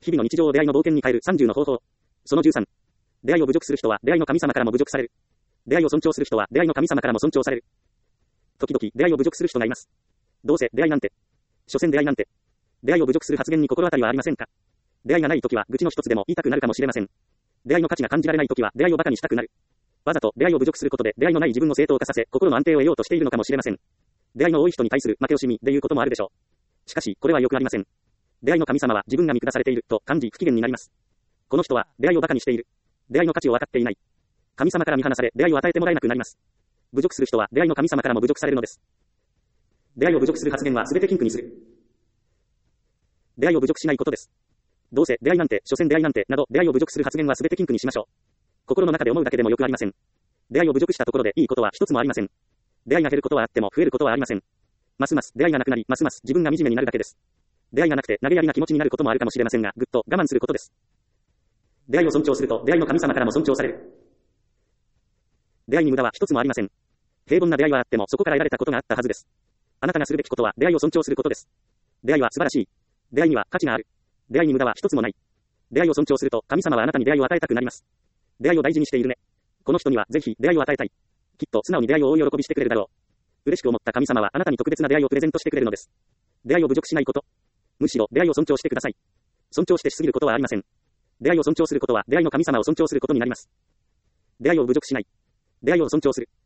日々の日常を出会いの冒険に変える30の方法。その13。出会いを侮辱する人は出会いの神様からも侮辱される。出会いを尊重する人は出会いの神様からも尊重される。時々出会いを侮辱する人がいます。どうせ出会いなんて。所詮出会いなんて。出会いを侮辱する発言に心当たりはありませんか？出会いがないときは愚痴の一つでも言いたくなるかもしれません。出会いの価値が感じられないときは出会いを馬鹿にしたくなる。わざと出会いを侮辱することで出会いのない自分を正当化させ、心の安定を得ようとしているのかもしれません。出会いの多い人に対する負け惜しみでいうこともあるでしょう。しかし、これはよくありません。出会いの神様は自分が見下されていると感じ不機嫌になります。この人は出会いを馬鹿にしている。出会いの価値を分かっていない。神様から見放され出会いを与えてもらえなくなります。侮辱する人は出会いの神様からも侮辱されるのです。出会いを侮辱する発言はすべて禁句にする。出会いを侮辱しないことです。どうせ出会いなんて、所詮出会いなんて、など出会いを侮辱する発言はすべて禁句にしましょう。心の中で思うだけでもよくありません。出会いを侮辱したところでいいことは一つもありません。出会いが減ることはあっても増えることはありません。ますます出会いがなくなり、ますます自分が惨めになるだけです。出会いがなくて投げやりな気持ちになることもあるかもしれませんが、ぐっと我慢することです。出会いを尊重すると出会いの神様からも尊重される。出会いに無駄は一つもありません。平凡な出会いはあってもそこから得られたことがあったはずです。あなたがするべきことは出会いを尊重することです。出会いは素晴らしい。出会いには価値がある。出会いに無駄は一つもない。出会いを尊重すると神様はあなたに出会いを与えたくなります。出会いを大事にしているね。この人にはぜひ出会いを与えたい。きっと素直に出会いを大喜びしてくれるだろう。嬉しく思った神様はあなたに特別な出会いをプレゼントしてくれるのです。出会いを侮辱しないこと。むしろ出会いを尊重してください。尊重してしすぎることはありません。出会いを尊重することは出会いの神様を尊重することになります。出会いを侮辱しない。出会いを尊重する。